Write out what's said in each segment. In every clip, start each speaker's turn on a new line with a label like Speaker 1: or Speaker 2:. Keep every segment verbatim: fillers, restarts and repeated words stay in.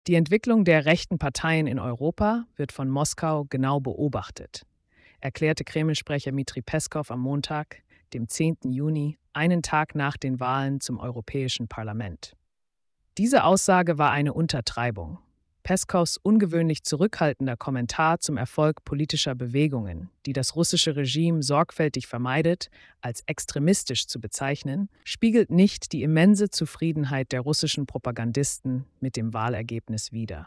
Speaker 1: Die Entwicklung der rechten Parteien in Europa wird von Moskau genau beobachtet, erklärte Kreml-Sprecher Dmitri Peskow am Montag, dem zehnten Juni, einen Tag nach den Wahlen zum Europäischen Parlament. Diese Aussage war eine Untertreibung. Peskows ungewöhnlich zurückhaltender Kommentar zum Erfolg politischer Bewegungen, die das russische Regime sorgfältig vermeidet, als extremistisch zu bezeichnen, spiegelt nicht die immense Zufriedenheit der russischen Propagandisten mit dem Wahlergebnis wider.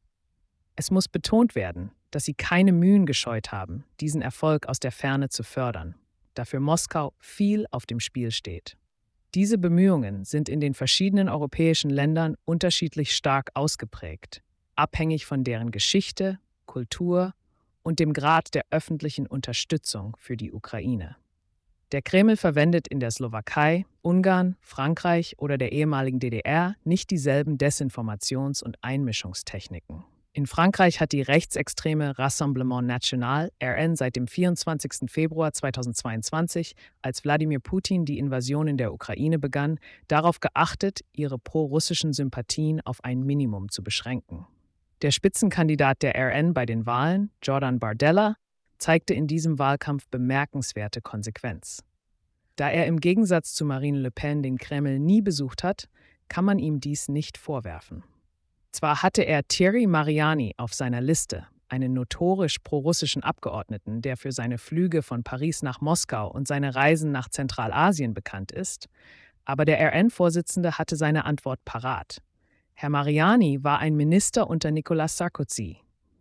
Speaker 1: Es muss betont werden, dass sie keine Mühen gescheut haben, diesen Erfolg aus der Ferne zu fördern, da für Moskau viel auf dem Spiel steht. Diese Bemühungen sind in den verschiedenen europäischen Ländern unterschiedlich stark ausgeprägt, abhängig von deren Geschichte, Kultur und dem Grad der öffentlichen Unterstützung für die Ukraine. Der Kreml verwendet in der Slowakei, Ungarn, Frankreich oder der ehemaligen D D R nicht dieselben Desinformations- und Einmischungstechniken. In Frankreich hat die rechtsextreme Rassemblement National, R N, seit dem vierundzwanzigsten Februar zweitausendzweiundzwanzig, als Wladimir Putin die Invasion in der Ukraine begann, darauf geachtet, ihre pro-russischen Sympathien auf ein Minimum zu beschränken. Der Spitzenkandidat der R N bei den Wahlen, Jordan Bardella, zeigte in diesem Wahlkampf bemerkenswerte Konsequenz. Da er im Gegensatz zu Marine Le Pen den Kreml nie besucht hat, kann man ihm dies nicht vorwerfen. Zwar hatte er Thierry Mariani auf seiner Liste, einen notorisch prorussischen Abgeordneten, der für seine Flüge von Paris nach Moskau und seine Reisen nach Zentralasien bekannt ist, aber der R N-Vorsitzende hatte seine Antwort parat. Herr Mariani war ein Minister unter Nicolas Sarkozy.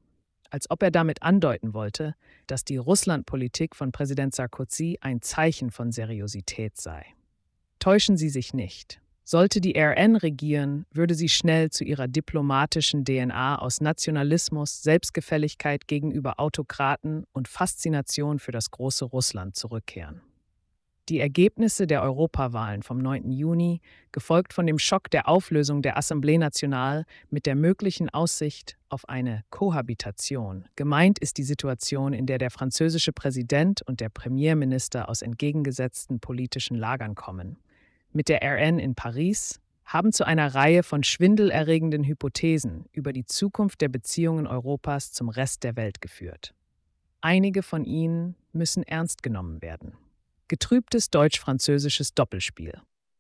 Speaker 1: Als ob er damit andeuten wollte, dass die Russlandpolitik von Präsident Sarkozy ein Zeichen von Seriosität sei. Täuschen Sie sich nicht. Sollte die R N regieren, würde sie schnell zu ihrer diplomatischen D N A aus Nationalismus, Selbstgefälligkeit gegenüber Autokraten und Faszination für das große Russland zurückkehren. Die Ergebnisse der Europawahlen vom neunten Juni, gefolgt von dem Schock der Auflösung der Assemblée Nationale mit der möglichen Aussicht auf eine Kohabitation. Gemeint ist die Situation, in der der französische Präsident und der Premierminister aus entgegengesetzten politischen Lagern kommen, mit der R N in Paris, haben zu einer Reihe von schwindelerregenden Hypothesen über die Zukunft der Beziehungen Europas zum Rest der Welt geführt. Einige von ihnen müssen ernst genommen werden. Getrübtes deutsch-französisches Doppelspiel.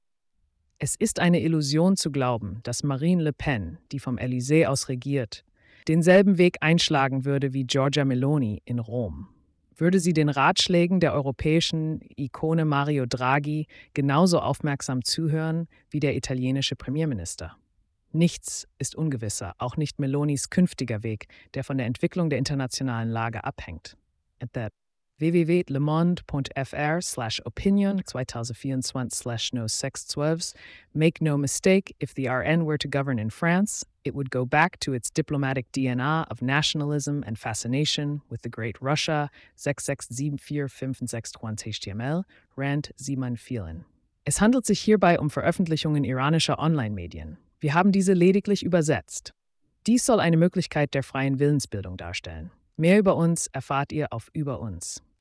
Speaker 1: Es ist eine Illusion zu glauben, dass Marine Le Pen, die vom Élysée aus regiert, denselben Weg einschlagen würde wie Giorgia Meloni in Rom. Würde sie den Ratschlägen der europäischen Ikone Mario Draghi genauso aufmerksam zuhören wie der italienische Premierminister? Nichts ist ungewisser, auch nicht Melonis künftiger Weg, der von der Entwicklung der internationalen Lage abhängt. At that w w w punkt le monde punkt f r slash opinion zwanzig vierundzwanzig slash no sechs zwölf. Make no mistake, if the R N were to govern in France, it would go back to its diplomatic D N A of nationalism and fascination with the great Russia, sechs sechs sieben vier fünf sechs zwanzig H T M L, Rand Simon Phelan. Es handelt sich hierbei um Veröffentlichungen iranischer Online-Medien. Wir haben diese lediglich übersetzt. Dies soll eine Möglichkeit der freien Willensbildung darstellen. Mehr über uns erfahrt ihr auf Über uns.